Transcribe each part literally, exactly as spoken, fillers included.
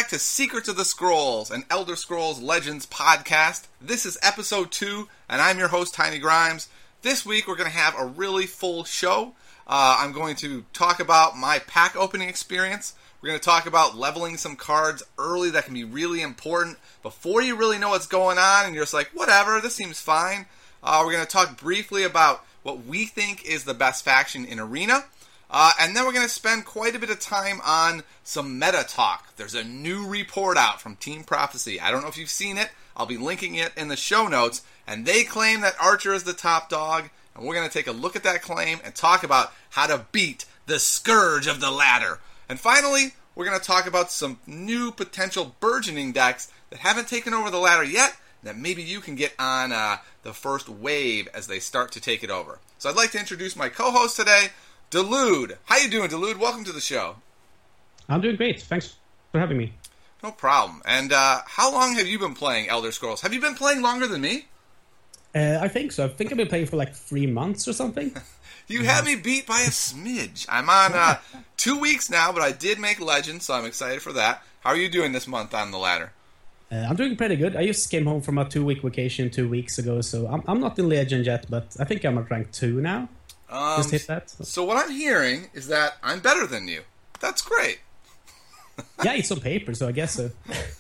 back to Secrets of the Scrolls, an Elder Scrolls Legends podcast. This is episode two, and I'm your host, Tiny Grimes. This week, we're going to have a really full show. Uh, I'm going to talk about my pack opening experience. We're going to talk about leveling some cards early that can be really important before you really know what's going on, and you're just like, whatever, this seems fine. Uh, we're going to talk briefly about what we think is the best faction in Arena. Uh, and then we're going to spend quite a bit of time on some meta talk. There's a new report out from Team Prophecy. I don't know if you've seen it. I'll be linking it in the show notes. And they claim that Archer is the top dog. And we're going to take a look at that claim and talk about how to beat the Scourge of the Ladder. And finally, we're going to talk about some new potential burgeoning decks that haven't taken over the ladder yet, that maybe you can get on uh, the first wave as they start to take it over. So I'd like to introduce my co-host today, Delude. How you doing, Delude? Welcome to the show. I'm doing great. Thanks for having me. No problem. And uh, how long have you been playing Elder Scrolls? Have you been playing longer than me? Uh, I think so. I think I've been playing for like three months or something. You had me beat by a smidge. I'm on uh, two weeks now, but I did make Legend, so I'm excited for that. How are you doing this month on the ladder? Uh, I'm doing pretty good. I just came home from a two-week vacation two weeks ago, so I'm, I'm not in Legend yet, but I think I'm at rank two now. Um, Just hit that. So what I'm hearing is that I'm better than you. That's great. Yeah, it's on paper, so I guess so.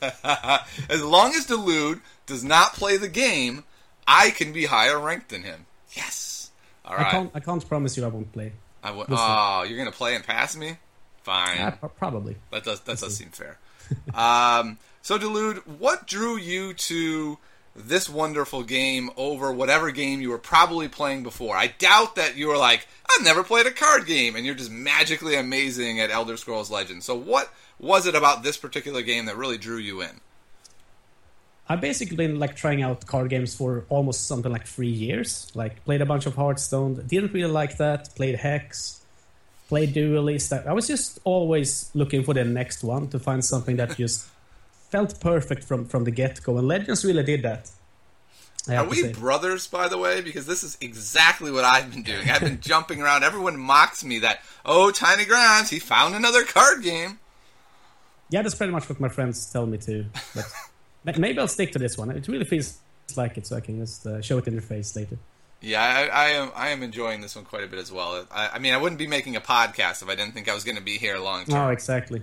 As long as Delude does not play the game, I can be higher ranked than him. Yes. All right. I can't. I can't promise you I won't play. I w- oh, you're gonna play and pass me? Fine. Uh, probably. That does. That does seem fair. um, so Delude, what drew you to this wonderful game over whatever game you were probably playing before? I doubt that you were like, I've never played a card game, and you're just magically amazing at Elder Scrolls Legends. So what was it about this particular game that really drew you in? I've basically been like trying out card games for almost something like three years. Like played a bunch of Hearthstone, didn't really like that. Played Hex, played Duelist. I was just always looking for the next one to find something that just felt perfect from, from the get-go, and Legends really did that. Are we say. brothers, by the way? Because this is exactly what I've been doing. I've been jumping around. Everyone mocks me that, oh, Tiny Grimes, he found another card game. Yeah, that's pretty much what my friends tell me too. But maybe I'll stick to this one. It really feels like it, so I can just uh, show it in your face later. Yeah, I, I am I am enjoying this one quite a bit as well. I, I mean, I wouldn't be making a podcast if I didn't think I was going to be here long term. Oh, exactly.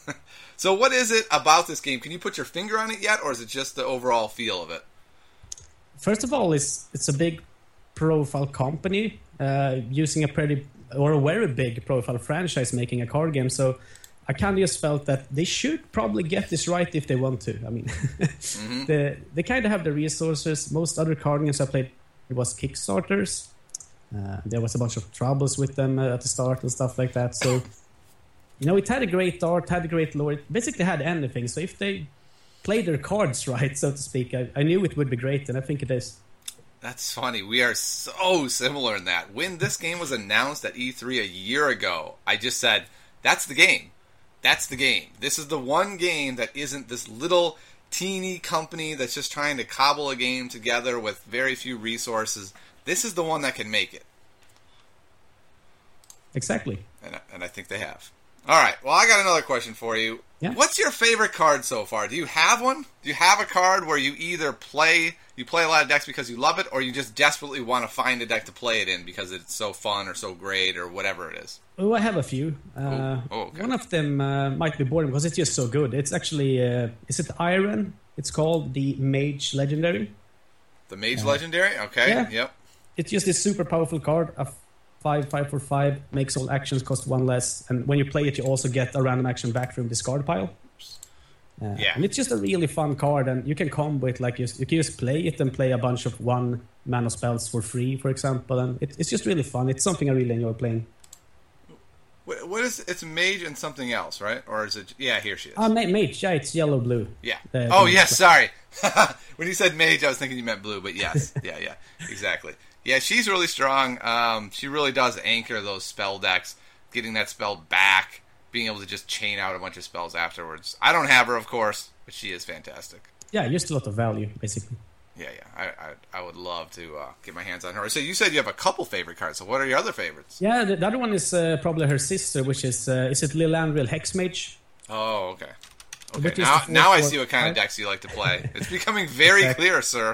So what is it about this game? Can you put your finger on it yet, or is it just the overall feel of it? First of all, it's it's a big profile company uh, using a pretty or a very big profile franchise making a card game. So I kind of just felt that they should probably get this right if they want to. I mean, mm-hmm. they they kind of have the resources. Most other card games I played was Kickstarters. Uh, there was a bunch of troubles with them uh, at the start and stuff like that. So. You know, it had a great art, had a great lore. It basically had anything. So if they played their cards right, so to speak, I, I knew it would be great, and I think it is. That's funny. We are so similar in that. When this game was announced at E three a year ago, I just said, that's the game. That's the game. This is the one game that isn't this little teeny company that's just trying to cobble a game together with very few resources. This is the one that can make it. Exactly. And, and I think they have. All right, well, I got another question for you. Yeah. What's your favorite card so far? Do you have one? Do you have a card where you either play you play a lot of decks because you love it, or you just desperately want to find a deck to play it in because it's so fun or so great or whatever it is? Oh, I have a few. Uh, oh, oh, okay. One of them uh, might be boring because it's just so good. It's actually, uh, is it Iron? It's called the Mage Legendary. The Mage uh, Legendary? Okay, yeah. Yep. It's just this super powerful card. A Five, five for five, makes all actions cost one less, and when you play it, you also get a random action back from discard pile. Uh, yeah. And it's just a really fun card, and you can combo it like you, you can just play it and play a bunch of one mana spells for free, for example, and it, it's just really fun. It's something I really enjoy playing. What is it's Mage and something else, right? Or is it? Yeah, here she is. Ah, uh, Mage. Yeah, it's yellow blue. Yeah. Uh, oh yes, sorry. When you said Mage, I was thinking you meant blue, but yes, yeah, yeah, exactly. Yeah, she's really strong. Um, she really does anchor those spell decks, getting that spell back, being able to just chain out a bunch of spells afterwards. I don't have her, of course, but she is fantastic. Yeah, just a lot of value, basically. Yeah, yeah. I I, I would love to uh, get my hands on her. So you said you have a couple favorite cards. So what are your other favorites? Yeah, the, the other one is uh, probably her sister, which is, uh, is it Lilandriel Hexmage? Oh, okay. Okay, Which is now, the now I fourth see what kind of one. decks you like to play. It's becoming very Exactly. clear, sir.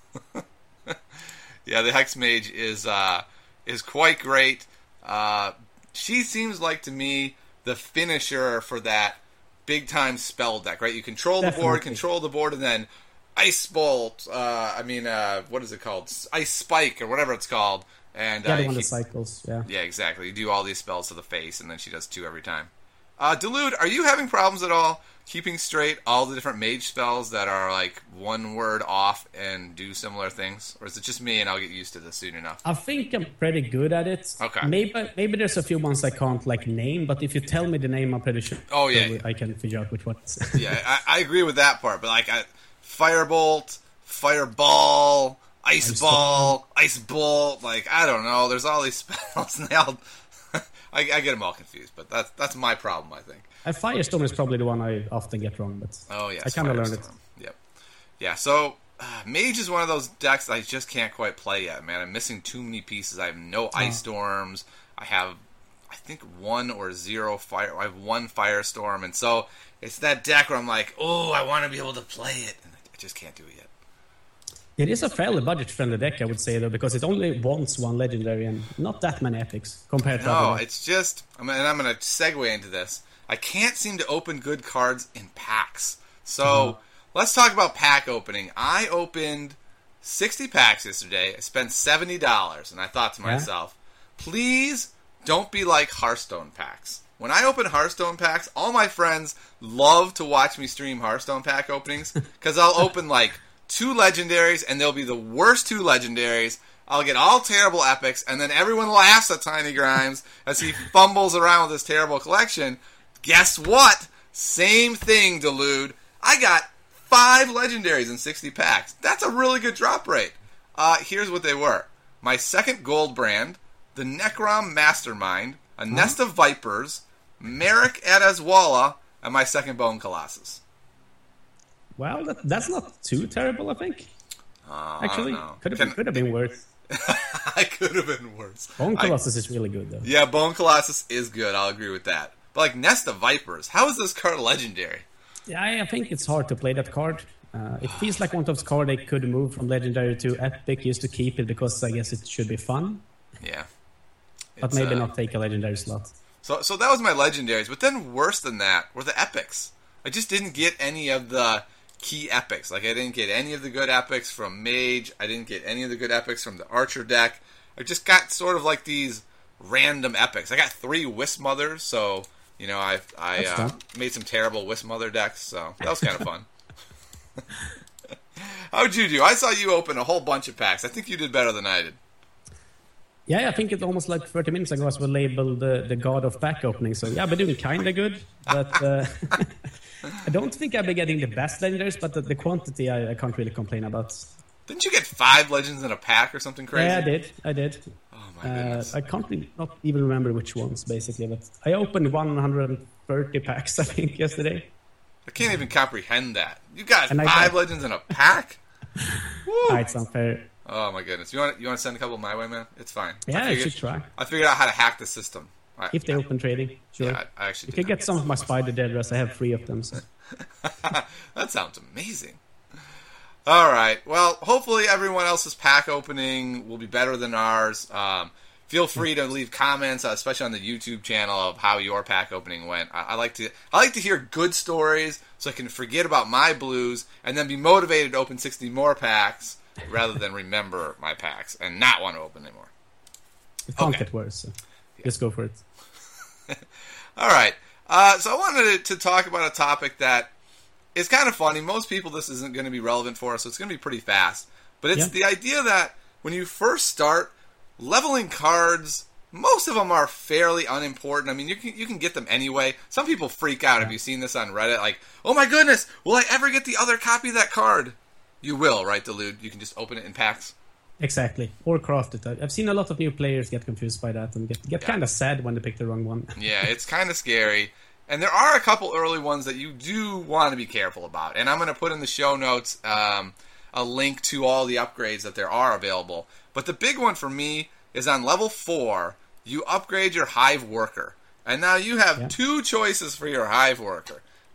Yeah, the Hex Mage is uh, is quite great. Uh, she seems like, to me, the finisher for that big-time spell deck, right? You control the board, Definitely. control the board, and then Ice Bolt, uh, I mean, uh, what is it called? Ice Spike, or whatever it's called. And Yeah, uh, the you one that keep- cycles. Yeah. yeah, exactly. You do all these spells to the face, and then she does two every time. Uh, Delude, are you having problems at all keeping straight all the different mage spells that are like one word off and do similar things? Or is it just me and I'll get used to this soon enough? I think I'm pretty good at it. Okay. Maybe maybe there's a few ones I can't like name, but if you tell me the name, I'm pretty sure. Oh, yeah. I can figure out which ones. Yeah, I, I agree with that part, but like I, Firebolt, Fireball, Ice, Ice Ball, Ice Bolt, like I don't know. There's all these spells and they all. I, I get them all confused, but that's that's my problem, I think. Uh, Firestorm is probably the one I often get wrong, but Oh yeah, I kind of learned it. Yep. Yeah. So uh, Mage is one of those decks that I just can't quite play yet, man. I'm missing too many pieces. I have no Ice Storms. I have, I think, one or zero fire. I have one Firestorm, and so it's that deck where I'm like, oh, I want to be able to play it, and I just can't do it yet. It is a fairly budget-friendly deck, I would say, though, because it only wants one legendary and not that many epics compared to No, other decks. it's just, I mean, and I'm going to segue into this. I can't seem to open good cards in packs. So Uh-huh. let's talk about pack opening. I opened sixty packs yesterday. I spent seventy dollars, and I thought to Yeah. myself, please don't be like Hearthstone packs. When I open Hearthstone packs, all my friends love to watch me stream Hearthstone pack openings because I'll open like two legendaries, and they'll be the worst two legendaries. I'll get all terrible epics, and then everyone laughs at Tiny Grimes as he fumbles around with this terrible collection. Guess what? Same thing, Delude. I got five legendaries in sixty packs. That's a really good drop rate. Uh, here's what they were. My second gold brand, the Necrom Mastermind, a Nest of Vipers, Merrick Adazwala, and my second Bone Colossus. Well, that, that's not too terrible, I think. Uh, Actually, I don't know. could have Can- been, could have been worse. I could have been worse. Bone I- Colossus is really good, though. yeah, Bone Colossus is good. I'll agree with that. But like Nest of Vipers, how is this card legendary? Yeah, I I think it's hard to play that card. Uh, it feels like one of those cards they could move from legendary to epic just to keep it because I guess it should be fun, Yeah. but It's, maybe uh, not take a legendary slot. So, so that was my legendaries. But then worse than that were the epics. I just didn't get any of the key epics. Like I didn't get any of the good epics from Mage. I didn't get any of the good epics from the Archer deck. I just got sort of like these random epics. I got three Wisp Mothers, so you know I I That's uh, fun. made some terrible Wisp Mother decks. So that was kind of fun. How'd you do? I saw you open a whole bunch of packs. I think you did better than I did. Yeah, I think it's almost like thirty minutes ago I was labeled the, the god of pack opening. So yeah, I've been doing kind of good, but uh, I don't think I've been getting the best legendaries, but the, the quantity I, I can't really complain about. Didn't you get five legends in a pack or something crazy? Yeah, I did. I did. Oh my Uh, goodness. I can't re- not even remember which ones, basically, but I opened one hundred thirty packs, I think, yesterday. I can't even comprehend that. You got And I five got- legends in a pack? Woo. Ah, it's unfair. Oh my goodness! You want you want to send a couple my way, man? It's fine. Yeah, I I figured, should try. I figured out how to hack the system. I, If they open trading, sure. yeah, I, I actually You did can get some of my spider deadras. I have three of them. So. that. That sounds amazing. All right. Well, hopefully everyone else's pack opening will be better than ours. Um, feel free to leave comments, uh, especially on the YouTube channel, of how your pack opening went. I, I like to I like to hear good stories so I can forget about my blues and then be motivated to open sixty more packs rather than remember my packs and not want to open anymore. It can't Okay. get worse. So. Just go for it. All right. Uh, so I wanted to, to talk about a topic that is kind of funny. Most people, this isn't going to be relevant for, so it's going to be pretty fast. But it's Yeah. the idea that when you first start leveling cards, most of them are fairly unimportant. I mean, you can you can get them anyway. Some people freak out. Have you seen this on Reddit? Like, oh my goodness, will I ever get the other copy of that card? You will, right, Delude? You can just open it in packs. Exactly. Or craft it. I- I've seen a lot of new players get confused by that and get, get Yeah. kind of sad when they pick the wrong one. Yeah, it's kind of scary. And there are a couple early ones that you do want to be careful about. And I'm going to put in the show notes um, a link to all the upgrades that there are available. But the big one for me is on level four, you upgrade your Hive Worker. And now you have Yeah. two choices for your Hive Worker.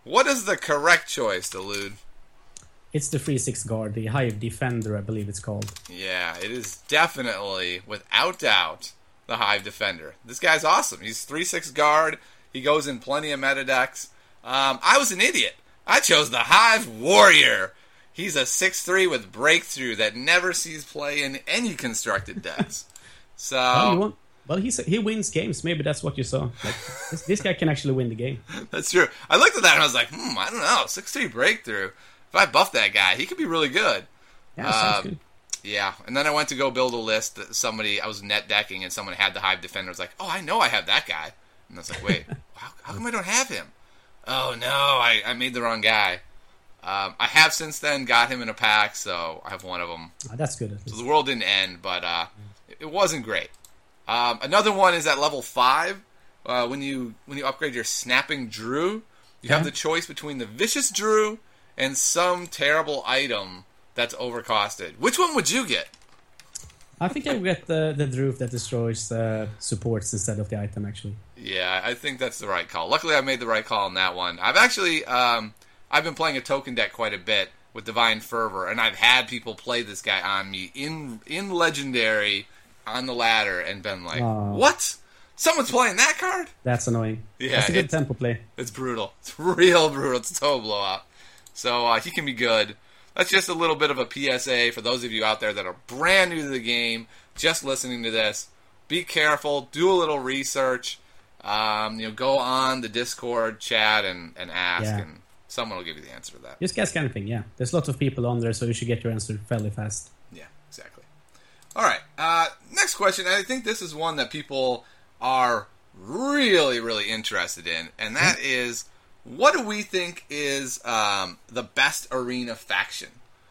What is the correct choice, Delude? It's the three six guard, the Hive Defender, I believe it's called. Yeah, it is definitely, without doubt, the Hive Defender. This guy's awesome. He's three six guard. He goes in plenty of meta decks. Um, I was an idiot. I chose the Hive Warrior. He's a six three with breakthrough that never sees play in any constructed decks. So, well, you want, well he's, he wins games. Maybe that's what you saw. Like, this, this guy can actually win the game. That's true. I looked at that and I was like, hmm, I don't know. six three breakthrough. If I buff that guy, he could be really good. Yeah, sounds um, good. Yeah, and then I went to go build a list that somebody, I was net decking and someone had the Hive Defender. I was like, oh, I know I have that guy. And I was like, wait, how, how come I don't have him? Oh, no, I, I made the wrong guy. Um, I have since then got him in a pack, so I have one of them. Oh, that's good. So the world didn't end, but uh, it wasn't great. Um, another one is at level five. Uh, when you when you upgrade your Snapping Drew, you Yeah. have the choice between the Vicious Drew and some terrible item that's overcosted. Which one would you get? I think I would get the, the Droof that destroys uh, supports instead of the item, actually. Yeah, I think that's the right call. Luckily, I made the right call on that one. I've actually, um, I've been playing a token deck quite a bit with Divine Fervor, and I've had people play this guy on me in in Legendary on the ladder and been like, Aw. what? Someone's playing that card? That's annoying. Yeah, That's a good it's- tempo play. It's brutal. It's real brutal. It's a total blowout. So uh, he can be good. That's just a little bit of a P S A for those of you out there that are brand new to the game, just listening to this. Be careful. Do a little research. Um, you know, go on the Discord chat and, and ask, Yeah. and someone will give you the answer to that. Just guess anything, yeah. There's lots of people on there, so you should get your answer fairly fast. Yeah, exactly. All right. Uh, next question. I think this is one that people are really, really interested in, and that is, what do we think is um, the best arena faction?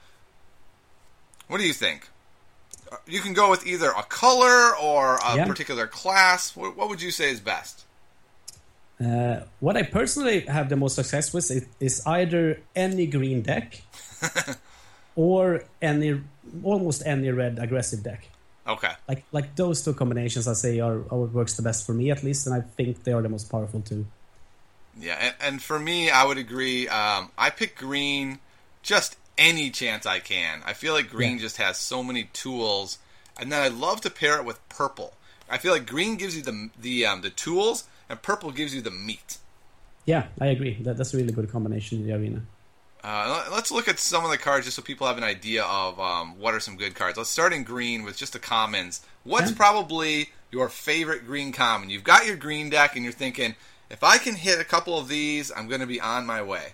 What do you think? You can go with either a color or a Yeah. particular class. What, what would you say is best? Uh, what I personally have the most success with is, is either any green deck or any almost any red aggressive deck. Okay. Like like those two combinations, I say, are, are what works the best for me, at least, and I think they are the most powerful too. Yeah, and, and for me, I would agree. Um, I pick green just any chance I can. I feel like green Yeah. just has so many tools, and then I love to pair it with purple. I feel like green gives you the the um, the tools, and purple gives you the meat. Yeah, I agree. That, that's a really good combination in the arena. Uh, let's look at some of the cards just so people have an idea of um, what are some good cards. Let's start in green with just the commons. What's Yeah. probably your favorite green common? You've got your green deck, and you're thinking, if I can hit a couple of these, I'm going to be on my way.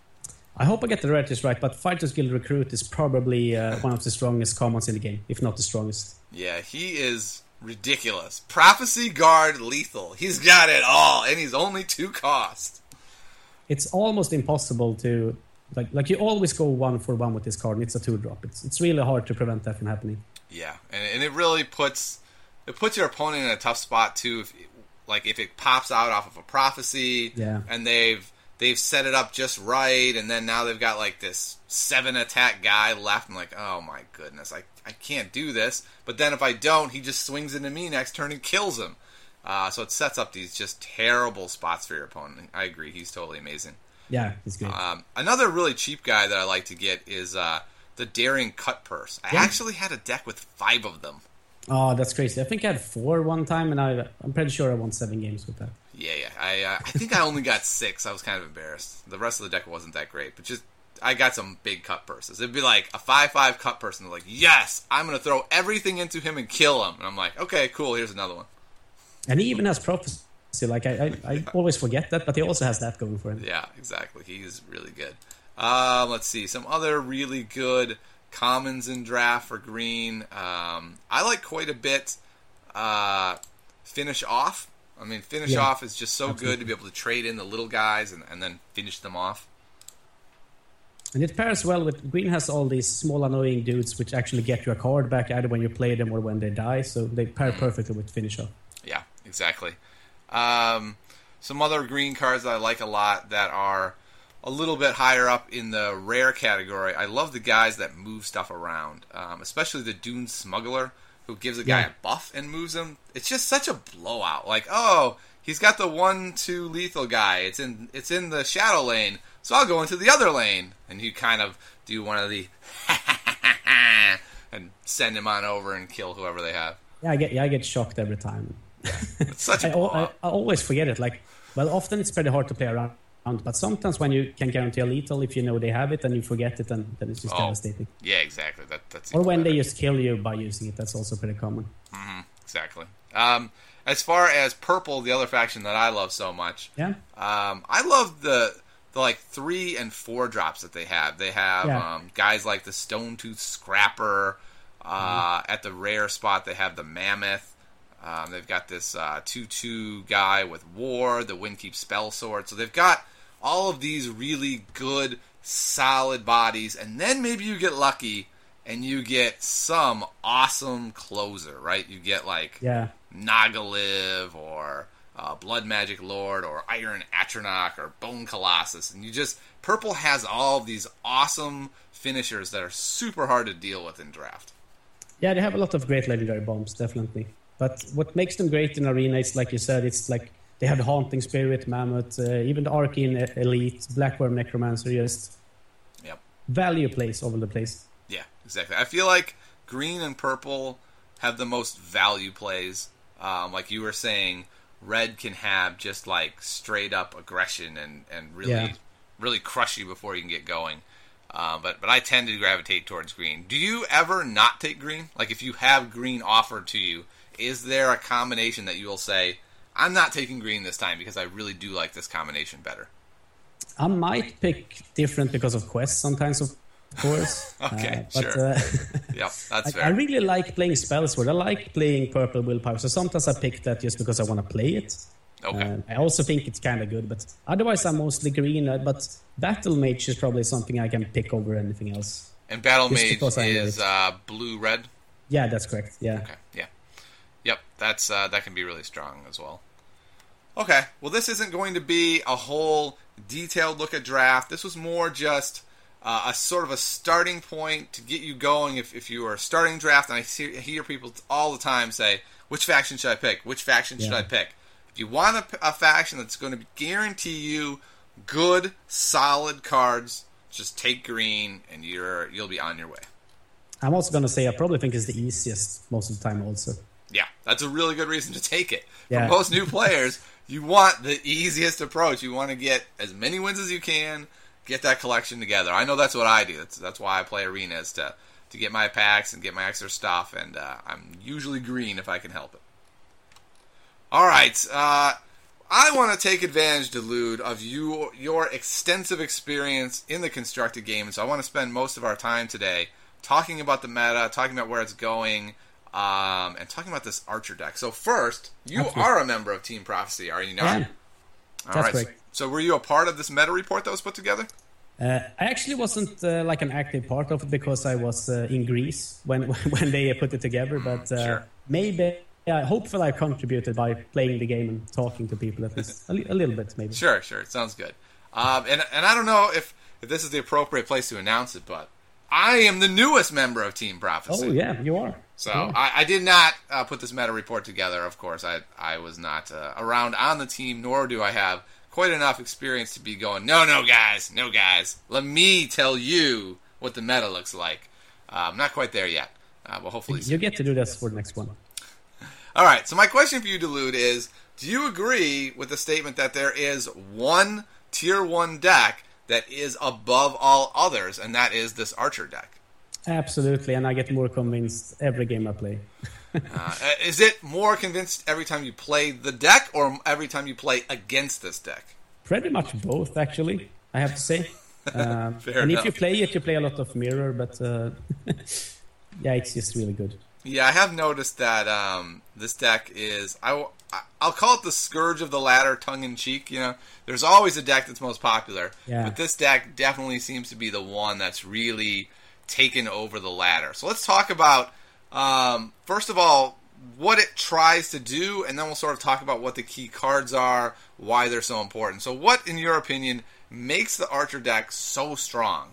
I hope I get the rarities right, but Fighters Guild Recruit is probably uh, one of the strongest commons in the game, if not the strongest. Yeah, he is ridiculous. Prophecy Guard lethal. He's got it all, and he's only two cost. It's almost impossible to... Like, like you always go one for one with this card, and it's a two-drop. It's it's really hard to prevent that from happening. Yeah, and, and it really puts it puts your opponent in a tough spot too. If, like if it pops out off of a prophecy, Yeah. and they've they've set it up just right, and then now they've got like this seven attack guy left. I'm like, oh my goodness, I I can't do this. But then if I don't, he just swings into me next turn and kills him. Uh, so it sets up these just terrible spots for your opponent. I agree, he's totally amazing. Yeah, it's great. Um, another really cheap guy that I like to get is uh, the Daring Cut Purse. I Yeah. actually had a deck with five of them. Oh, that's crazy. I think I had four one time, and I, I'm pretty sure I won seven games with that. Yeah, yeah. I uh, I think I only got six. I was kind of embarrassed. The rest of the deck wasn't that great, but just I got some big cut purses. It'd be like a five five cut purse, and they're like, yes, I'm going to throw everything into him and kill him. And I'm like, okay, cool, here's another one. And he even has prophecy. Like, I, I, I always forget that, but he also has that going for him. Yeah, exactly. He's really good. Um, let's see. Some other really good commons in draft for green. Um, I like quite a bit uh, Finish Off. I mean, Finish Yeah, Off is just so absolutely. good to be able to trade in the little guys and, and then finish them off. And it pairs well with... Green has all these small annoying dudes which actually get you a card back either when you play them or when they die, so they pair perfectly with Finish Off. Yeah, exactly. Um, some other green cards that I like a lot that are a little bit higher up in the rare category. I love the guys that move stuff around, um, especially the Dune Smuggler, who gives a guy Yeah. a buff and moves him. It's just such a blowout. Like, oh, he's got the one two lethal guy. It's in it's in the shadow lane, so I'll go into the other lane, and you kind of do one of the and send him on over and kill whoever they have. Yeah, I get yeah, I get shocked every time. It's such a I, I, I always forget it. Like, well, often it's pretty hard to play around, but sometimes when you can guarantee a lethal, if you know they have it and you forget it, then, then it's just oh, devastating. Yeah, exactly. That that's or when better. they just kill you by using it. That's also pretty common. Mm-hmm, exactly. Um, as far as purple, the other faction that I love so much, yeah, um, I love the the like three and four drops that they have. They have yeah. um, guys like the Stone Tooth Scrapper. Uh, mm-hmm. At the rare spot, they have the Mammoth. Um, they've got this uh, two two guy with War, the Windkeep Spell Sword. So they've got all of these really good, solid bodies. And then maybe you get lucky and you get some awesome closer, right? You get like yeah. Nagaliv or uh, Blood Magic Lord or Iron Atronach or Bone Colossus. And you just... Purple has all of these awesome finishers that are super hard to deal with in draft. Yeah, they have a lot of great legendary bombs, definitely. But what makes them great in Arena is, like you said, it's like they have the Haunting Spirit, Mammoth, uh, even the Arcane Elite, Blackworm Necromancer, just yep. value plays all over the place. Yeah, exactly. I feel like green and purple have the most value plays. Um, like you were saying, red can have just like straight up aggression and, and really yeah. really crush you before you can get going. Uh, but but I tend to gravitate towards green. Do you ever not take green? Like if you have green offered to you, is there a combination that you will say, I'm not taking green this time because I really do like this combination better? I might pick different because of quests sometimes, of course. okay, uh, but, sure. Uh, yep, that's I, fair. I really like playing Spellsword. I like playing Purple Willpower. So sometimes I pick that just because I want to play it. Okay. Uh, I also think it's kind of good, but otherwise I'm mostly green. Uh, but Battle Mage is probably something I can pick over anything else. And Battle Just Mage is uh, blue-red? Yeah, that's correct. Yeah. Okay, yeah. Yep, that's uh, that can be really strong as well. Okay, well this isn't going to be a whole detailed look at draft. This was more just uh, a sort of a starting point to get you going if, if you are starting draft. And I see, hear people all the time say, which faction should I pick? Which faction should yeah. I pick? If you want a, a faction that's going to guarantee you good, solid cards, just take green, and you're you'll be on your way. I'm also going to say I probably think it's the easiest most of the time also. Yeah, that's a really good reason to take it. Yeah. For most new players, you want the easiest approach. You want to get as many wins as you can, get that collection together. I know that's what I do. That's that's why I play arenas, to, to get my packs and get my extra stuff, and uh, I'm usually green if I can help it. All right, uh, I want to take advantage, Delude, of you, your extensive experience in the constructed game, so I want to spend most of our time today talking about the meta, talking about where it's going, um, and talking about this Archer deck. So first, you Absolutely. are a member of Team Prophecy, are you not? Yeah, All that's right. So, so were you a part of this meta report that was put together? Uh, I actually wasn't uh, like an active part of it because I was uh, in Greece when when they put it together, but uh, sure. maybe... Yeah, hopefully I contributed by playing the game and talking to people at least a, li- a little bit, maybe. Sure, sure. It sounds good. Um, and and I don't know if, if this is the appropriate place to announce it, but I am the newest member of Team Prophecy. Oh, yeah, you are. So yeah. I, I did not uh, put this meta report together, of course. I I was not uh, around on the team, nor do I have quite enough experience to be going, no, no, guys, no, guys. Let me tell you what the meta looks like. Uh, I'm not quite there yet, uh, but hopefully you get to do this for the next one. All right, so my question for you, Delude, is do you agree with the statement that there is one tier one deck that is above all others, and that is this Archer deck? Absolutely, and I get more convinced every game I play. uh, is it more convinced every time you play the deck, or every time you play against this deck? Pretty much both, actually, I have to say. Uh, Fair and enough. if you play it, you play a lot of Mirror, but uh, yeah, it's just really good. Yeah, I have noticed that um, this deck is, I, I'll call it the Scourge of the Ladder, tongue-in-cheek, you know. There's always a deck that's most popular, yeah. but this deck definitely seems to be the one that's really taken over the ladder. So let's talk about, um, first of all, what it tries to do, and then we'll sort of talk about what the key cards are, why they're so important. So what, in your opinion, makes the Archer deck so strong?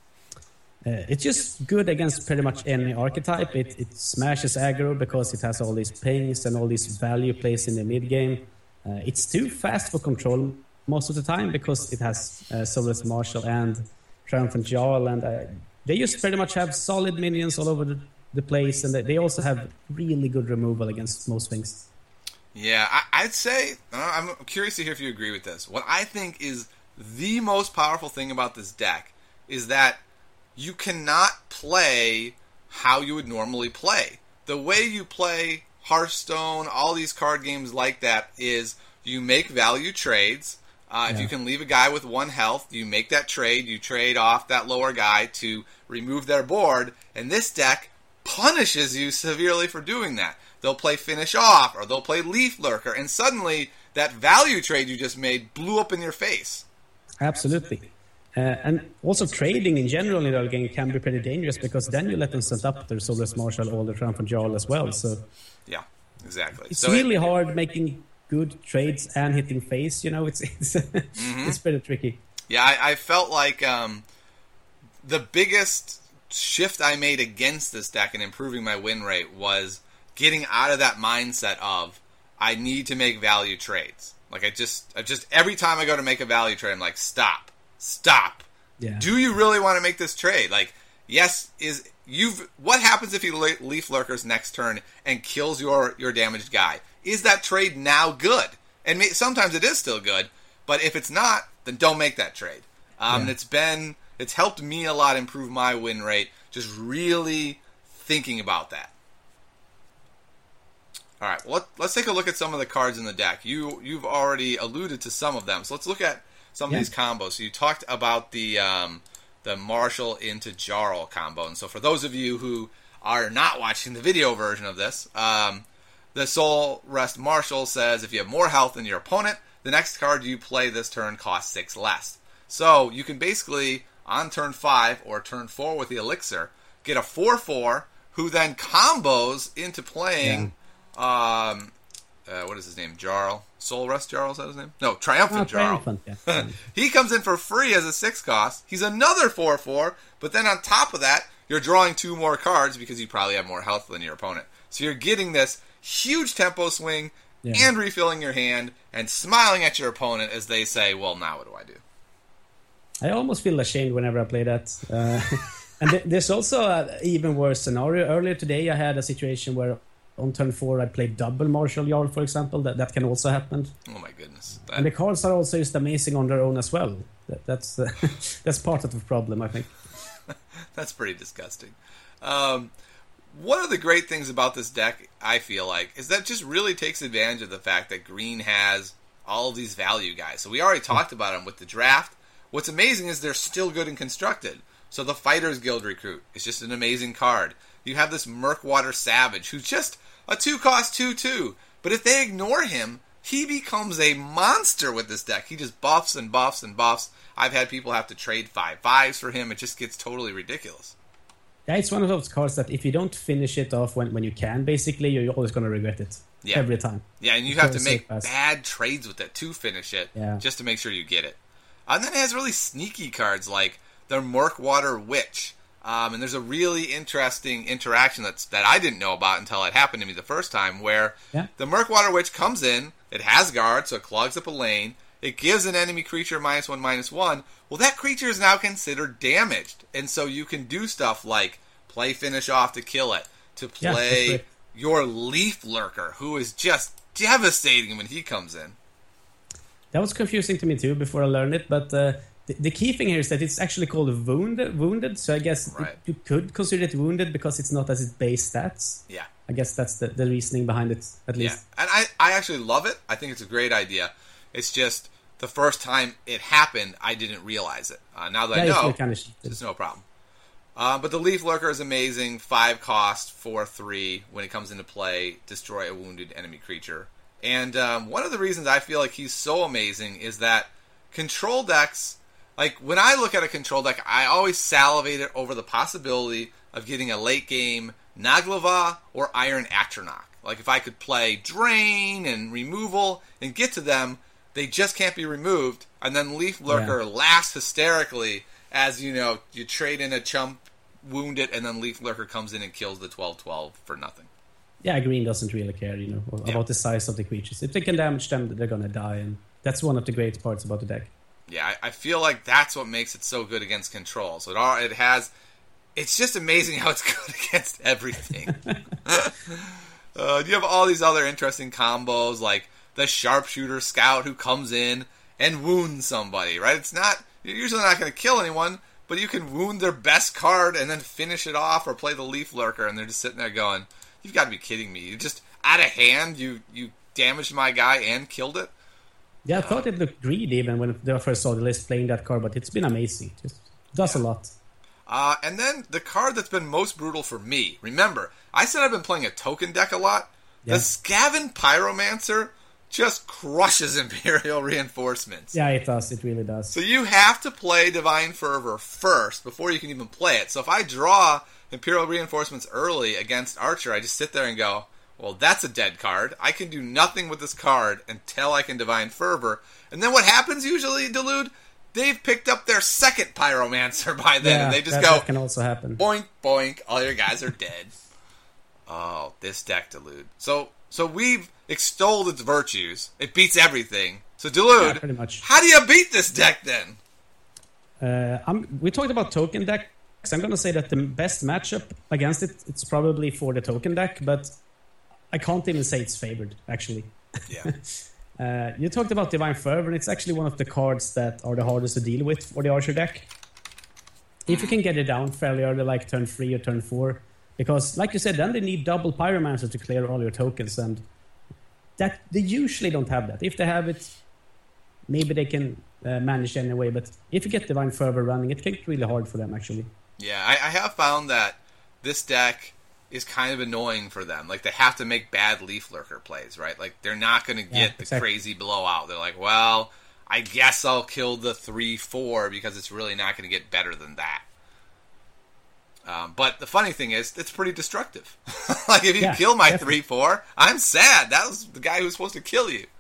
Uh, it's just good against pretty much any archetype. It, it smashes aggro because it has all these pings and all these value plays in the mid game. Uh, it's too fast for control most of the time because it has uh, Soulless Marshal and Triumphant Jarl, and uh, they just pretty much have solid minions all over the, the place, and they also have really good removal against most things. Yeah, I, I'd say, uh, I'm curious to hear if you agree with this. What I think is the most powerful thing about this deck is that you cannot play how you would normally play. The way you play Hearthstone, all these card games like that, is you make value trades. Uh, yeah. If you can leave a guy with one health, you make that trade. You trade off that lower guy to remove their board. And this deck punishes you severely for doing that. They'll play Finish Off, or they'll play Leaf Lurker, and suddenly that value trade you just made blew up in your face. Absolutely. Uh, and also trading in general in early game can be pretty dangerous because then you let them set up their Soulless Marshal or the Triumphant Jarl as well. So yeah, exactly. It's so really it, hard making good trades and hitting face. You know, it's it's mm-hmm. it's pretty tricky. Yeah, I, I felt like um, the biggest shift I made against this deck and improving my win rate was getting out of that mindset of I need to make value trades. Like I just, I just every time I go to make a value trade, I'm like, stop. Stop. Yeah. Do you really want to make this trade? Like, yes, is you've what happens if he Leaf Lurkers next turn and kills your your damaged guy? Is that trade now good? And may, sometimes it is still good, but if it's not, then don't make that trade. Um, yeah. And it's been it's helped me a lot improve my win rate. Just really thinking about that. All right, well, let, let's take a look at some of the cards in the deck. You you've already alluded to some of them, so let's look at some yeah. of these combos. So you talked about the um, the Marshal into Jarl combo. And so for those of you who are not watching the video version of this, um, the Soul Rest Marshal says if you have more health than your opponent, the next card you play this turn costs six less. So you can basically, on turn five or turn four with the Elixir, get a four four who then combos into playing... Yeah. Um, uh, what is his name? Jarl? Soul Rest Jarl, is that his name? No, Triumphant oh, Jarl. Triumphant, yeah. He comes in for free as a six cost. He's another four four, but then on top of that, you're drawing two more cards because you probably have more health than your opponent. So you're getting this huge tempo swing yeah. and refilling your hand and smiling at your opponent as they say, well, now what do I do? I almost feel ashamed whenever I play that. Uh, and th- there's also an even worse scenario. Earlier today, I had a situation where on turn four, I played double Marshal Jarl, for example. That that can also happen. Oh my goodness! That... And the cards are also just amazing on their own as well. That, that's uh, that's part of the problem, I think. That's pretty disgusting. Um, one of the great things about this deck, I feel like, is that it just really takes advantage of the fact that Green has all of these value guys. So we already talked about them with the draft. What's amazing is they're still good and constructed. So the Fighters Guild Recruit is just an amazing card. You have this Murkwater Savage, who's just a two-cost two two. But if they ignore him, he becomes a monster with this deck. He just buffs and buffs and buffs. I've had people have to trade five fives for him. It just gets totally ridiculous. Yeah, it's one of those cards that if you don't finish it off when, when you can, basically, you're always going to regret it. Yeah. Every time. Yeah, and you have to make so bad trades with it to finish it, yeah. just to make sure you get it. And then it has really sneaky cards like the Murkwater Witch. Um, and there's a really interesting interaction that's that I didn't know about until it happened to me the first time, where yeah. the Murkwater Witch comes in, it has guard, so it clogs up a lane, it gives an enemy creature minus one, minus one. Well, that creature is now considered damaged, and so you can do stuff like play Finish Off to kill it, to play yeah, your Leaf Lurker, who is just devastating when he comes in. That was confusing to me too before I learned it, but... Uh... The key thing here is that it's actually called wounded, wounded so I guess right. you could consider it wounded because it's not as its base stats. Yeah. I guess that's the, the reasoning behind it, at least. Yeah, and I, I actually love it. I think it's a great idea. It's just the first time it happened, I didn't realize it. Uh, now that yeah, I know, kind of it's no problem. Uh, but the Leaf Lurker is amazing. Five cost, four three. When it comes into play, destroy a wounded enemy creature. And um, one of the reasons I feel like he's so amazing is that control decks... Like, when I look at a control deck, I always salivate it over the possibility of getting a late-game Naglava or Iron Atronach. Like, if I could play Drain and Removal and get to them, they just can't be removed. And then Leaf Lurker yeah. laughs hysterically as, you know, you trade in a chump, wound it, and then Leaf Lurker comes in and kills the twelve twelve for nothing. Yeah, green doesn't really care, you know, about Yeah. the size of the creatures. If they can damage them, they're gonna die, and that's one of the great parts about the deck. Yeah, I, I feel like that's what makes it so good against control. So it all, it has, it's just amazing how it's good against everything. uh, you have all these other interesting combos, like the sharpshooter scout who comes in and wounds somebody, right? It's not, you're usually not going to kill anyone, but you can wound their best card and then finish it off, or play the leaf lurker, and they're just sitting there going, "You've got to be kidding me! You just out of hand, you you damaged my guy and killed it." Yeah, I thought it looked greedy even when I first saw the list playing that card, but it's been amazing. It just does Yeah. a lot. Uh, and then the card that's been most brutal for me. Remember, I said I've been playing a token deck a lot. Yeah. The Skaven Pyromancer just crushes Imperial Reinforcements. Yeah, it does. It really does. So you have to play Divine Fervor first before you can even play it. So if I draw Imperial Reinforcements early against Archer, I just sit there and go, well, that's a dead card. I can do nothing with this card until I can Divine Fervor. And then what happens usually, Delude? They've picked up their second Pyromancer by then, yeah, and they just that, go, that can also happen. boink, boink, all your guys are dead. Oh, this deck, Delude. So, so we've extolled its virtues. It beats everything. So, Delude, Yeah, pretty much. how do you beat this deck then? Uh, I'm, we talked about token decks. I'm going to say that the best matchup against it, it's probably for the token deck, but I can't even say it's favored, actually. Yeah. Uh, you talked about Divine Fervor, and it's actually one of the cards that are the hardest to deal with for the Archer deck. If you can get it down fairly early, like turn three or turn four, because, like you said, then they need double Pyromancer to clear all your tokens, and that they usually don't have that. If they have it, maybe they can uh, manage it anyway, but if you get Divine Fervor running, it can get really hard for them, actually. Yeah, I, I have found that this deck is kind of annoying for them. Like, they have to make bad Leaf Lurker plays, right? Like, they're not going to get Yeah, the exactly. crazy blowout. They're like, well, I guess I'll kill the three four because it's really not going to get better than that. Um, but the funny thing is, it's pretty destructive. Like, if you Yeah, kill my definitely. three four, I'm sad. That was the guy who was supposed to kill you.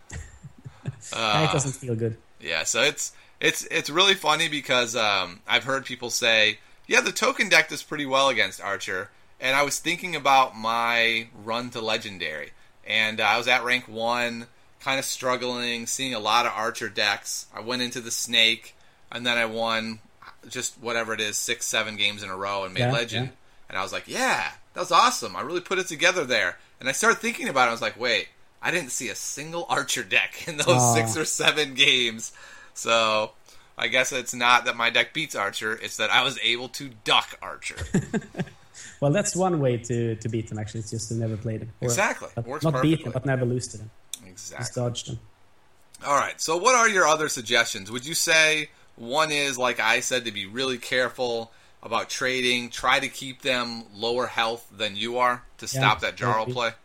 Yeah, it doesn't feel good. Yeah, so it's it's it's really funny because um, I've heard people say, yeah, the token deck does pretty well against Archer, and I was thinking about my run to Legendary, and uh, I was at rank one, kind of struggling, seeing a lot of Archer decks. I went into the Snake, and then I won just whatever it is, six, seven games in a row and made Yeah, Legend. yeah. And I was like, yeah, that was awesome. I really put it together there. And I started thinking about it. I was like, wait, I didn't see a single Archer deck in those Aw. six or seven games. So I guess it's not that my deck beats Archer. It's that I was able to duck Archer. Well, that's one way to, to beat them, actually. It's just to never play them. Or, Exactly. but Works not beat perfectly. them, but never lose to them. Just Exactly. dodge them. All right. So what are your other suggestions? Would you say one is, like I said, to be really careful about trading, try to keep them lower health than you are to stop that Jarl maybe. play?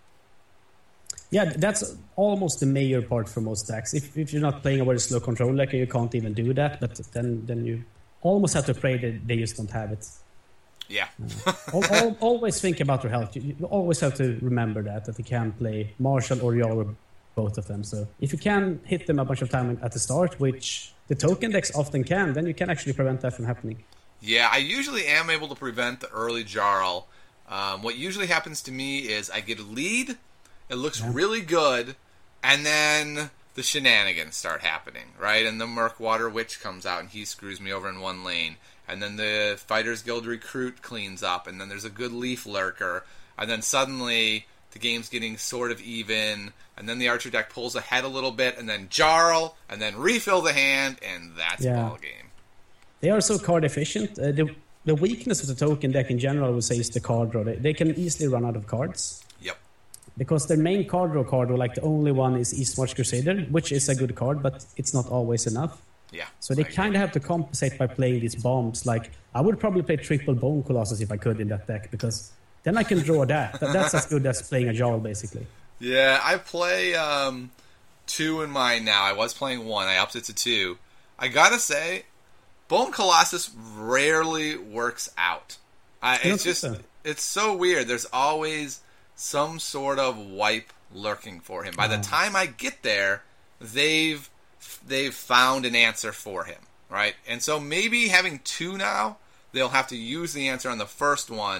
Yeah, that's almost the major part for most decks. If, if you're not playing a very slow control deck, you can't even do that, but then, then you almost have to pray that they just don't have it. Yeah. al- al- always think about your health. You, you always have to remember that, that you can play Marshall or Jarl or both of them. So if you can hit them a bunch of time at the start, which the token decks often can, then you can actually prevent that from happening. Yeah, I usually am able to prevent the early Jarl. Um, what usually happens to me is I get a lead, it looks Yeah. really good, and then the shenanigans start happening, right? And the Murkwater Witch comes out and he screws me over in one lane. And then the Fighters Guild Recruit cleans up, and then there's a good Leaf Lurker. And then suddenly the game's getting sort of even, and then the Archer deck pulls ahead a little bit, and then Jarl, and then refill the hand, and that's Yeah. ball game. They are so card efficient. Uh, the, the weakness of the token deck in general, I would say, is the card draw. They, they can easily run out of cards. Yep. Because their main card draw card, or like the only one, is Eastmarch Crusader, which is a good card, but it's not always enough. Yeah. So they I agree. kind of have to compensate by playing these bombs. Like, I would probably play triple Bone Colossus if I could in that deck, because then I can draw that. That- That's as good as playing a Jarl, basically. Yeah, I play um, two in mine now. I was playing one. I upped it to two. I gotta say, Bone Colossus rarely works out. I, I don't it's think just, so. it's so weird. There's always some sort of wipe lurking for him. By the Oh. time I get there, they've they've found an answer for him, right? And so maybe having two now, they'll have to use the answer on the first one,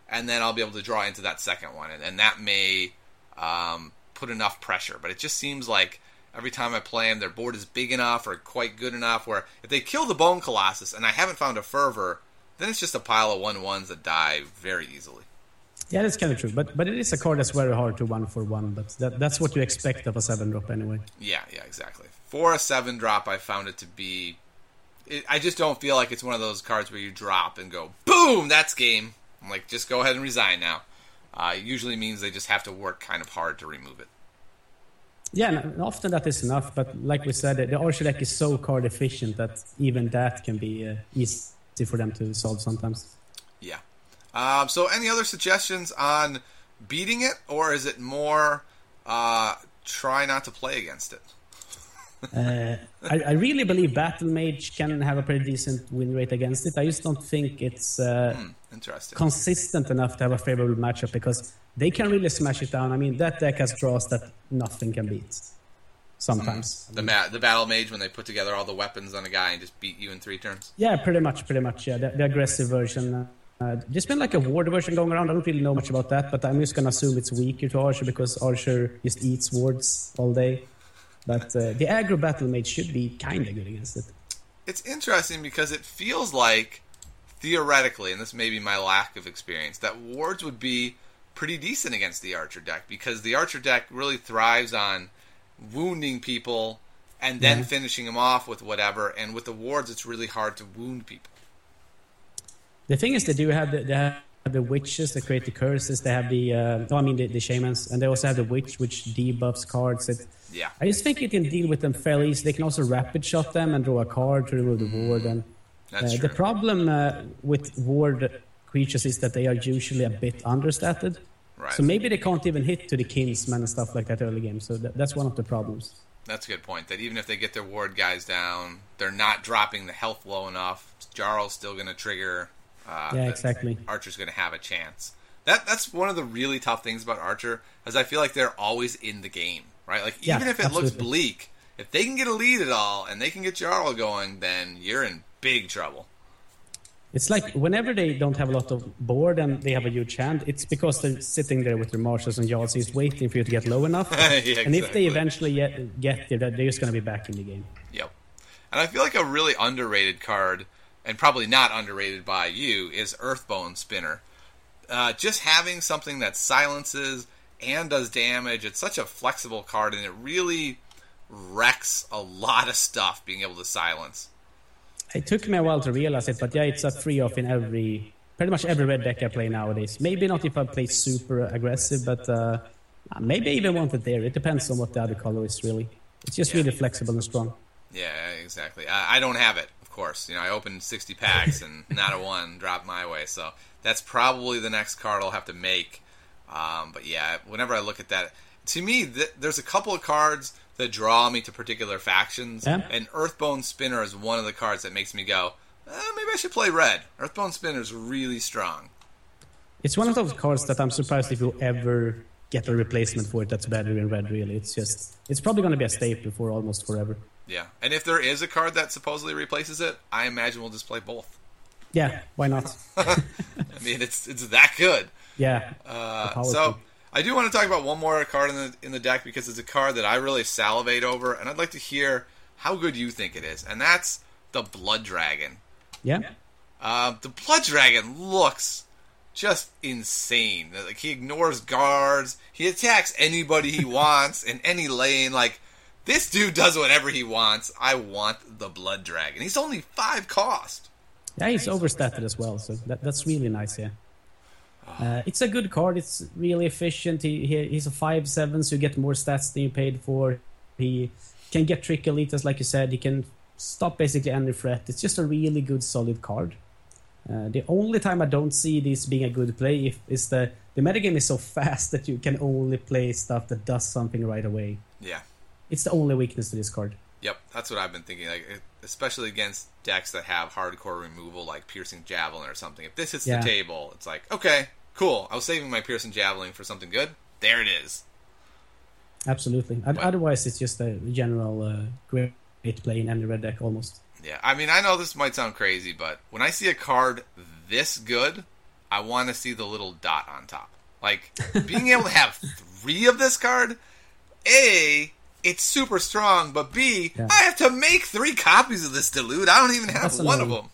and then I'll be able to draw into that second one, and, and that may um, put enough pressure. But it just seems like every time I play them, their board is big enough or quite good enough where if they kill the Bone Colossus and I haven't found a Fervor, then it's just a pile of one-ones that die very easily. Yeah, that's kind of true. But but it is a card that's very hard to one for one. But that, that's what you expect of a seven drop anyway. Yeah, yeah, exactly. For a seven drop, I found it to be... It, I just don't feel like it's one of those cards where you drop and go, boom, that's game. I'm like, just go ahead and resign now. Uh, it usually means they just have to work kind of hard to remove it. Yeah, and often that is enough. But like we said, the Archer deck is so card efficient that even that can be uh, easy for them to solve sometimes. Yeah. Um, so any other suggestions on beating it, or is it more uh, try not to play against it? uh, I, I really believe Battle Mage can have a pretty decent win rate against it. I just don't think it's uh, hmm, interesting. consistent enough to have a favorable matchup because they can really smash it down. I mean, that deck has draws that nothing can beat. Sometimes. Hmm. The ma- the Battle Mage, when they put together all the weapons on a guy and just beat you in three turns? Yeah, pretty much, pretty much, yeah. The, the aggressive version. Uh, there's been like a ward version going around. I don't really know much about that, but I'm just going to assume it's weaker to Archer because Archer just eats wards all day. But uh, the aggro Battle Mage should be kind of good against it. It's interesting because it feels like, theoretically, and this may be my lack of experience, that wards would be pretty decent against the Archer deck because the Archer deck really thrives on wounding people and then yeah. finishing them off with whatever, and with the wards it's really hard to wound people. The thing is, they do have the, they have the witches that create the curses. They have the, uh, oh, I mean the, the shamans, and they also have the witch, which debuffs cards. It, yeah, I just think you can deal with them fairly easy. They can also rapid shot them and draw a card to remove the ward. And That's uh, true. The problem uh, with ward creatures is that they are usually a bit understated. Right. So maybe they can't even hit to the Kinsman and stuff like that early game. So that, that's one of the problems. That's a good point. That even if they get their ward guys down, they're not dropping the health low enough. Jarl's still going to trigger. Uh, yeah, exactly. Archer's going to have a chance. That that's one of the really tough things about Archer, is I feel like they're always in the game, right? Like even yeah, if it absolutely. looks bleak, if they can get a lead at all and they can get Jarl going, then you're in big trouble. It's like whenever they don't have a lot of board and they have a huge hand, it's because they're sitting there with their marshals and Jarls just waiting for you to get low enough. yeah, exactly. And if they eventually get, get there, they're just going to be back in the game. Yep. And I feel like a really underrated card, and probably not underrated by you, is Earthbone Spinner. Uh, just having something that silences and does damage, it's such a flexible card, and it really wrecks a lot of stuff being able to silence. It took me a while to realize it, but yeah, it's a three-off in every, pretty much every red deck I play nowadays. Maybe not if I play super aggressive, but uh, maybe I even want it there. It depends on what the other color is, really. It's just yeah. really flexible and strong. Yeah, exactly. I, I don't have it. Of course, you know, I opened sixty packs and not a one dropped my way, so that's probably the next card I'll have to make. Um, but yeah, whenever I look at that, to me, th- there's a couple of cards that draw me to particular factions, yeah. and Earthbone Spinner is one of the cards that makes me go, eh, maybe I should play red. Earthbone Spinner is really strong. It's one of those cards that I'm surprised if you ever get a replacement for it that's better in red, really. It's just, it's probably going to be a staple for almost forever. Yeah, and if there is a card that supposedly replaces it, I imagine we'll just play both. Yeah, why not? I mean, it's it's that good. Yeah. Uh, so I do want to talk about one more card in the in the deck because it's a card that I really salivate over, and I'd like to hear how good you think it is, and that's the Blood Dragon. Yeah. Uh, the Blood Dragon looks just insane. Like, he ignores guards. He attacks anybody he wants in any lane. Like, this dude does whatever he wants. I want the Blood Dragon. He's only five cost. Yeah, he's overstated as well, so that, that's really nice, yeah. Uh, it's a good card. It's really efficient. He, he He's a five seven, so you get more stats than you paid for. He can get Trick Elitas, like you said. He can stop basically any threat. It's just a really good, solid card. Uh, the only time I don't see this being a good play if, is the, the metagame is so fast that you can only play stuff that does something right away. Yeah. It's the only weakness to this card. Yep, that's what I've been thinking. Like, especially against decks that have hardcore removal, like Piercing Javelin or something. If this hits yeah. the table, it's like, okay, cool. I was saving my Piercing Javelin for something good. There it is. Absolutely. But, Otherwise, it's just a general uh, great play in any red deck, almost. Yeah, I mean, I know this might sound crazy, but when I see a card this good, I want to see the little dot on top. Like, being able to have three of this card, A, it's super strong, but B, yeah. I have to make three copies of this Delude. I don't even have that's one annoying.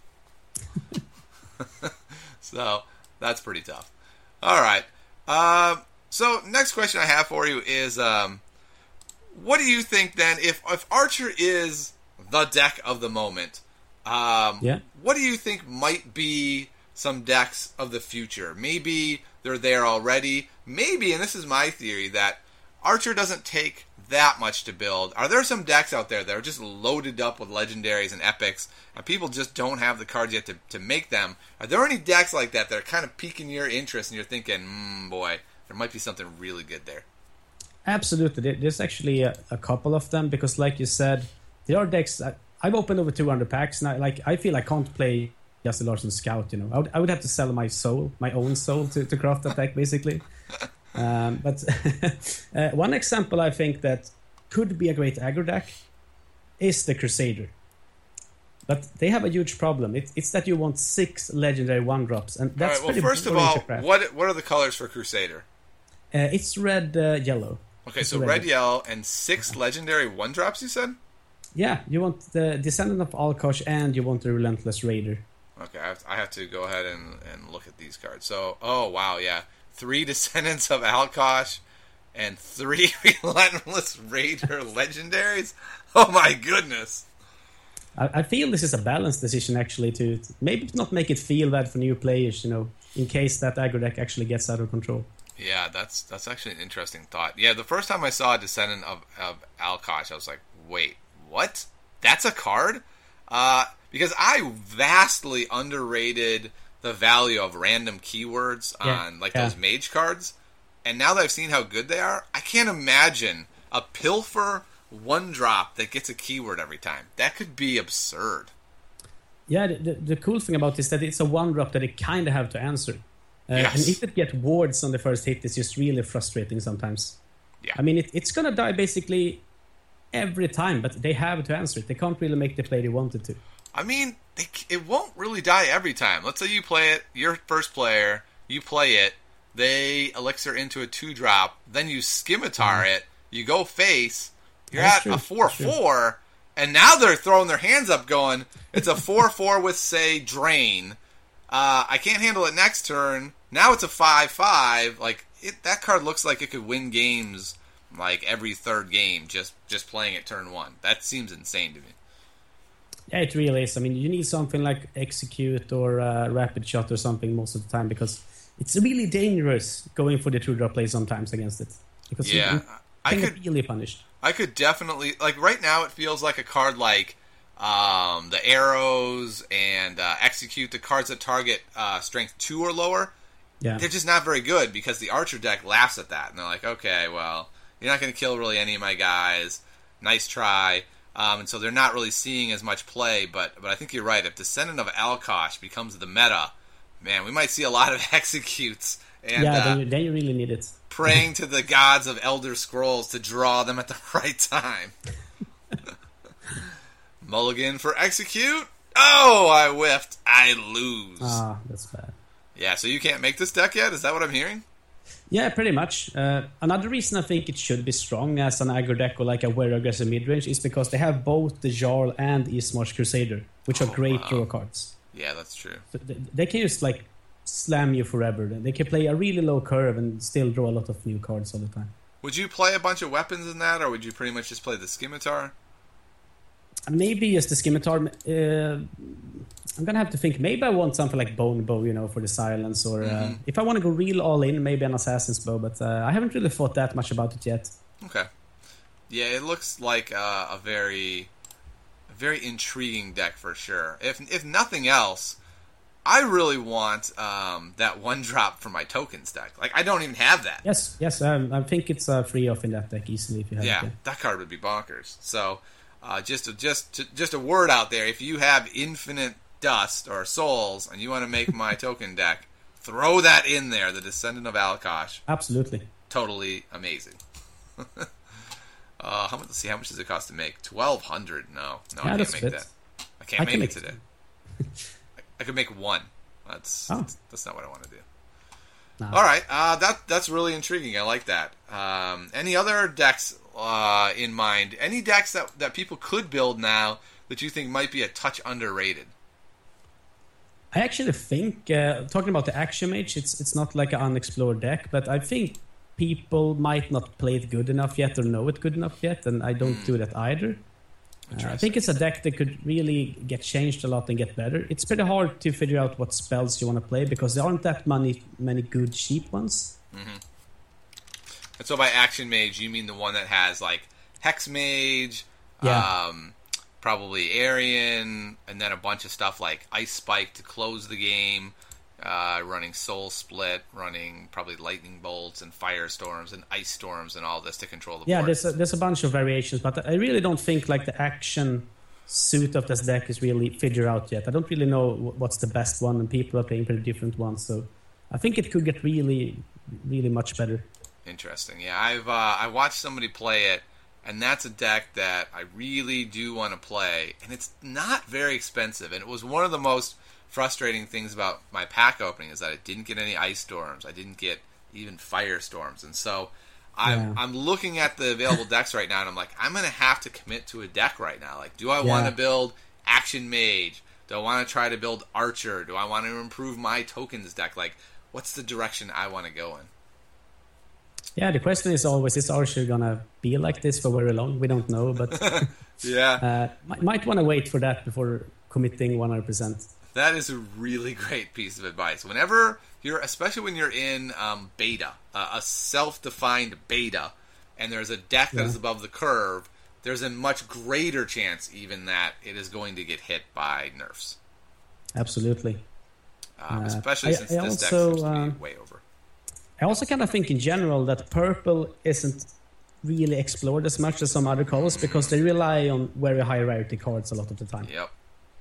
of them. So, that's pretty tough. All right. Uh, so, next question I have for you is, um, what do you think then, if, if Archer is the deck of the moment, um, yeah. what do you think might be some decks of the future? Maybe they're there already. Maybe, and this is my theory, that Archer doesn't take that much to build. Are there some decks out there that are just loaded up with legendaries and epics, and people just don't have the cards yet to, to make them? Are there any decks like that that are kind of piquing your interest, and you're thinking, mm, boy, there might be something really good there? Absolutely. There's actually a, a couple of them, because like you said, there are decks. I, I've opened over two hundred packs, and I, like, I feel I can't play Justin Larson Scout, you know. I would, I would have to sell my soul, my own soul, to, to craft that deck, basically. Um, but uh, one example I think that could be a great aggro deck is the Crusader. But they have a huge problem. It, it's that you want six legendary one-drops, and that's all right, well, pretty first of all, what what are the colors for Crusader? Uh, it's red, uh, yellow. Okay, it's so red, red, yellow, and six legendary one-drops, you said? Yeah, you want the Descendant of Alkosh, and you want the Relentless Raider. Okay, I have to, I have to go ahead and, and look at these cards. So, oh, wow, yeah. Three Descendants of Alkosh and three Relentless Raider legendaries? Oh, my goodness. I, I feel this is a balanced decision, actually, to, to maybe not make it feel bad for new players, you know, in case that aggro deck actually gets out of control. Yeah, that's that's actually an interesting thought. Yeah, the first time I saw a Descendant of, of Alkosh, I was like, wait, what? That's a card? Uh, because I vastly underrated the value of random keywords yeah, on like yeah. those mage cards. And now that I've seen how good they are, I can't imagine a Pilfer one-drop that gets a keyword every time. That could be absurd. Yeah, the, the, the cool thing about this is that it's a one-drop that you kind of have to answer. Uh, yes. And if it gets wards on the first hit, it's just really frustrating sometimes. Yeah. I mean, it, it's going to die basically every time, but they have to answer it. They can't really make the play they wanted to. I mean, they, it won't really die every time. Let's say you play it, you're first player, you play it, they elixir into a two-drop, then you scimitar mm. it, you go face, you're That's at true. a four four, and now they're throwing their hands up going, it's a four four with, say, Drain. Uh, I can't handle it next turn. Now it's a five five. Like, it, that card looks like it could win games like every third game just, just playing it turn one. That seems insane to me. Yeah, it really is. I mean, you need something like Execute or uh, Rapid Shot or something most of the time, because it's really dangerous going for the two-drop play sometimes against it. Because yeah, you, you I can could get really punished. I could definitely, like right now it feels like a card like um, the Arrows and uh, Execute, the cards that target uh, strength two or lower. Yeah. They're just not very good because the Archer deck laughs at that. And they're like, okay, well, you're not going to kill really any of my guys. Nice try. Um, and so they're not really seeing as much play. But but I think you're right. If Descendant of Alkosh becomes the meta, man, we might see a lot of Executes. And, yeah, uh, then you, then you really need it. Praying to the gods of Elder Scrolls to draw them at the right time. Mulligan for Execute. Oh, I whiffed. I lose. Ah, that's bad. Yeah, so you can't make this deck yet? Is that what I'm hearing? Yeah, pretty much. Uh, another reason I think it should be strong as an aggro deck or like a very aggressive midrange is because they have both the Jarl and Eastmarch Crusader, which are Oh, great wow. draw cards. Yeah, that's true. So they, they can just like slam you forever. They can play a really low curve and still draw a lot of new cards all the time. Would you play a bunch of weapons in that, or would you pretty much just play the Scimitar? Maybe just the Scimitar. Uh, I'm gonna have to think. Maybe I want something like Bone Bow, you know, for the silence. Or Mm-hmm. uh, if I want to go real all in, maybe an Assassin's Bow. But uh, I haven't really thought that much about it yet. Okay. Yeah, it looks like uh, a very, a very intriguing deck for sure. If if nothing else, I really want um, that one drop for my tokens deck. Like I don't even have that. Yes, yes. Um, I think it's uh, free off in that deck easily if you have Yeah, it. Yeah. that card would be bonkers. So, uh, just a, just to, just a word out there: if you have infinite dust or souls and you want to make my token deck, throw that in there. The Descendant of Alkosh, Absolutely. totally amazing. uh, how much? Let's see, how much does it cost to make? Twelve hundred? No, no, Yeah, I that's can't make fit. that. I can't I make can it make today. I, I could make one. That's oh. that's, that's not what I want to do. No. All right, uh, that that's really intriguing. I like that. Um, any other decks uh, in mind? Any decks that, that people could build now that you think might be a touch underrated? I actually think, uh, talking about the Action Mage, it's it's not like an unexplored deck, but I think people might not play it good enough yet or know it good enough yet, and I don't mm. do that either. Uh, I think it's a deck that could really get changed a lot and get better. It's pretty hard to figure out what spells you want to play because there aren't that many many good cheap ones. Mm-hmm. And so by Action Mage, you mean the one that has like Hex Mage, yeah. um, probably Arian, and then a bunch of stuff like Ice Spike to close the game, uh, running Soul Split, running probably Lightning Bolts and Firestorms and Ice Storms and all this to control the board. Yeah, there's a, there's a bunch of variations, but I really don't think like the action suit of this deck is really figured out yet. I don't really know what's the best one, and people are playing pretty different ones, so I think it could get really, really much better. Interesting. Yeah, I've uh, I watched somebody play it, and that's a deck that I really do want to play, and it's not very expensive, and it was one of the most frustrating things about my pack opening is that I didn't get any Ice Storms. I didn't get even Firestorms. And so I'm, yeah. I'm looking at the available decks right now, and I'm like, I'm going to have to commit to a deck right now. Like, do I yeah. want to build Action Mage? Do I want to try to build Archer? Do I want to improve my tokens deck? Like, what's the direction I want to go in? Yeah, the question is always, is Archer going to be like this for very long? We don't know, but yeah, uh, might, might want to wait for that before committing one hundred percent. That is a really great piece of advice. Whenever you're, especially when you're in um, beta, uh, a self-defined beta, and there's a deck that yeah. is above the curve, there's a much greater chance even that it is going to get hit by nerfs. Absolutely. Um, especially uh, since I, I this also, deck seems to be uh, way over. I also kind of think in general that purple isn't really explored as much as some other colors because they rely on very high rarity cards a lot of the time. Yep.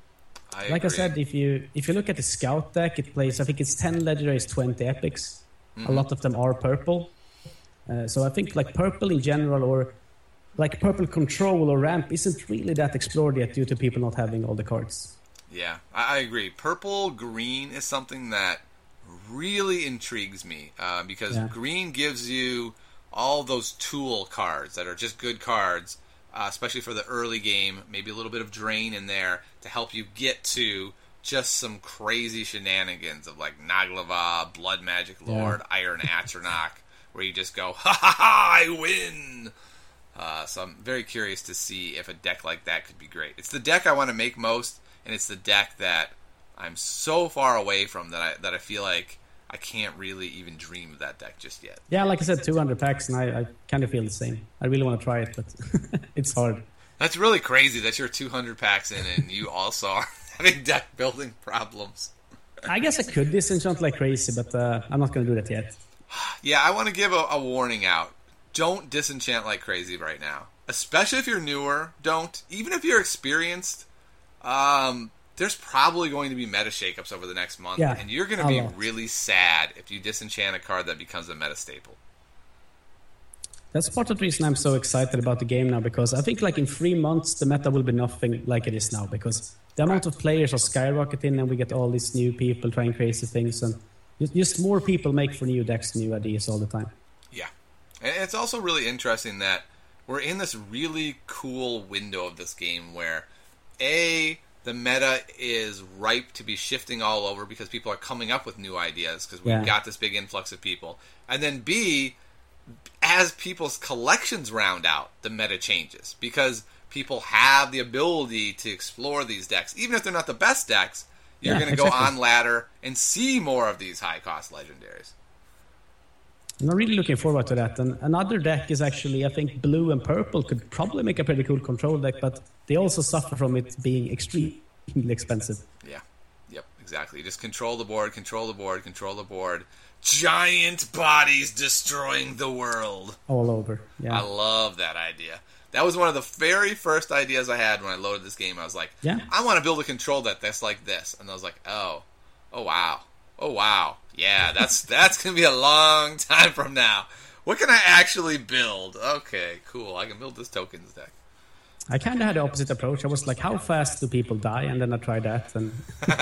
I like agree. I said, if you if you look at the Scout deck, it plays, I think it's ten legendaries, twenty epics. Mm-hmm. A lot of them are purple. Uh, so I think like purple in general, or like purple control or ramp, isn't really that explored yet due to people not having all the cards. Yeah, I, I agree. Purple green is something that really intrigues me uh, because yeah. green gives you all those tool cards that are just good cards. Uh, especially for the early game, maybe a little bit of drain in there to help you get to just some crazy shenanigans of like Naglava, Blood Magic Lord, yeah. Iron Atronach, where you just go, ha ha ha, I win! Uh, so I'm very curious to see if a deck like that could be great. It's the deck I want to make most, and it's the deck that I'm so far away from that I that I feel like I can't really even dream of that deck just yet. Yeah, like I said, two hundred packs, and I, I kind of feel the same. I really want to try it, but it's hard. That's really crazy that you're two hundred packs in and you also are having deck building problems. I guess I could disenchant like crazy, but uh, I'm not going to do that yet. Yeah, I want to give a, a warning out. Don't disenchant like crazy right now. Especially if you're newer, don't. Even if you're experienced, um... there's probably going to be meta shakeups over the next month, yeah, and you're going to be really sad if you disenchant a card that becomes a meta staple. That's part of the reason I'm so excited about the game now, because I think like in three months the meta will be nothing like it is now, because the amount of players are skyrocketing and we get all these new people trying crazy things, and just more people make for new decks, new ideas all the time. Yeah. And it's also really interesting that we're in this really cool window of this game where, A, the meta is ripe to be shifting all over because people are coming up with new ideas because we've yeah. got this big influx of people. And then B, as people's collections round out, the meta changes because people have the ability to explore these decks. Even if they're not the best decks, you're yeah, going to exactly. go on ladder and see more of these high-cost legendaries. I'm really looking forward to that. And another deck is actually, I think, blue and purple could probably make a pretty cool control deck, but they also suffer from it being extremely expensive. Yeah, yep, exactly. Just control the board, control the board, control the board. Giant bodies destroying the world. All over, yeah. I love that idea. That was one of the very first ideas I had when I loaded this game. I was like, yeah. I want to build a control deck that's like this. And I was like, oh, oh wow, oh wow. Yeah, that's that's going to be a long time from now. What can I actually build? Okay, cool. I can build this tokens deck. I kind of had the opposite approach. I was like, how fast do people die? And then I tried that. And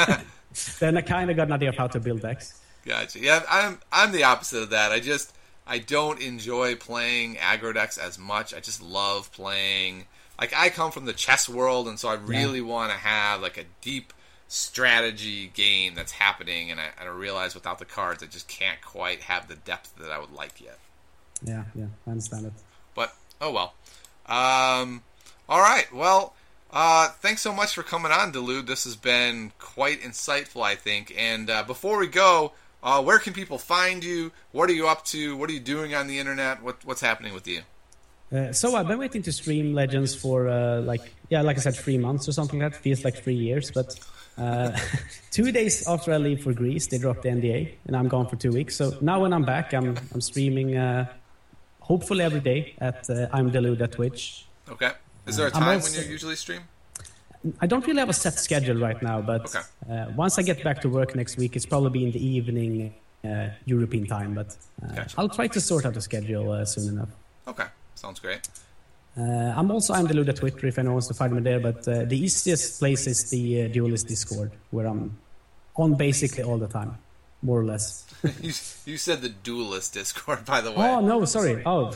then I kind of got an idea of how to build decks. Gotcha. Yeah, I'm I'm the opposite of that. I just I don't enjoy playing aggro decks as much. I just love playing. Like, I come from the chess world, and so I really yeah. want to have like a deep strategy game that's happening, and I, and I realize without the cards, I just can't quite have the depth that I would like yet. Yeah, yeah, I understand it. But oh well. Um, all right. Well, uh, thanks so much for coming on, Delude. This has been quite insightful, I think. And uh, before we go, uh, where can people find you? What are you up to? What are you doing on the internet? What what's happening with you? Uh, so I've been waiting to stream Legends for uh, like yeah, like I said, three months or something like that. Feels like three years, but uh, two days after I leave for Greece, they dropped the N D A, and I'm gone for two weeks. So now when I'm back, I'm I'm streaming uh, hopefully every day at uh, I'm Delude at Twitch. Okay. Is there a time also, when you usually stream? I don't really have a set schedule right now, but okay. uh, once I get back to work next week, it's probably be in the evening uh, European time. But uh, gotcha. I'll try to sort out the schedule uh, soon enough. Okay. Sounds great. Uh, I'm also I'm Delude at Twitter if anyone wants to find me there, but uh, the easiest place is the uh, Duelist Discord, where I'm on basically all the time, more or less. you, you said the Duelist Discord, by the way. Oh no, sorry. Oh,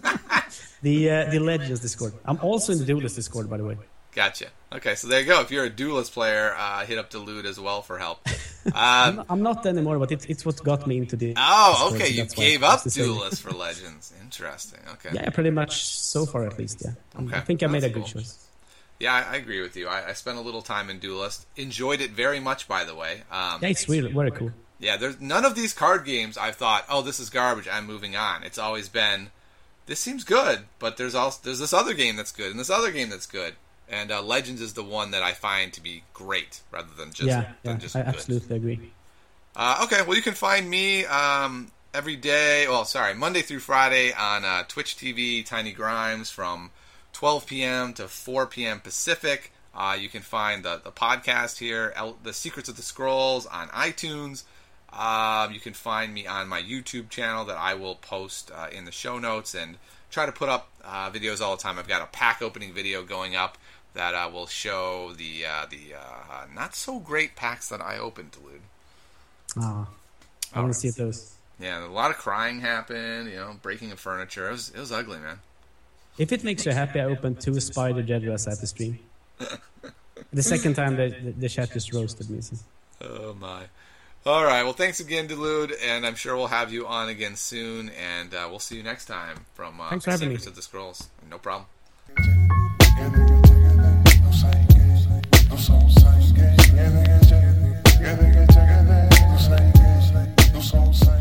the uh, the Legends Discord. I'm also in the Duelist Discord, by the way. Gotcha. Okay, so there you go. If you're a Duelist player, uh, hit up Delude as well for help. Um, I'm, I'm not anymore, but it's it's what got me into the. Oh, okay. You gave up Duelist for Legends. Interesting. Okay. Yeah, pretty much so far at least. Yeah. Okay. I think I made That's a good cool. choice. Yeah, I, I agree with you. I, I spent a little time in Duelist. Enjoyed it very much, by the way. Um, yeah, it's really very cool. Yeah, there's none of these card games I've thought, oh, this is garbage, I'm moving on. It's always been, this seems good, but there's also there's this other game that's good and this other game that's good. And uh, Legends is the one that I find to be great, rather than just yeah, than yeah, just I good. absolutely agree. Uh, okay, well, you can find me um, every day. Well, sorry, Monday through Friday on uh, Twitch T V, Tiny Grimes, from twelve p.m. to four p.m. Pacific. Uh, you can find the the podcast here, El- The Secrets of the Scrolls, on iTunes. Um, you can find me on my YouTube channel that I will post uh, in the show notes, and try to put up uh, videos all the time. I've got a pack opening video going up that uh, will show the uh, the uh, not so great packs that I opened, Delude. Ah, I want to see those. Yeah, a lot of crying happened. You know, breaking of furniture. It was it was ugly, man. If it makes you happy, I opened two Spider Jedras at the stream. The second time, the, the, the chat just roasted me. So. Oh my! All right. Well, thanks again, Delude, and I'm sure we'll have you on again soon. And uh, we'll see you next time from uh, Thanks for having Secrets me. of the Scrolls. No problem. No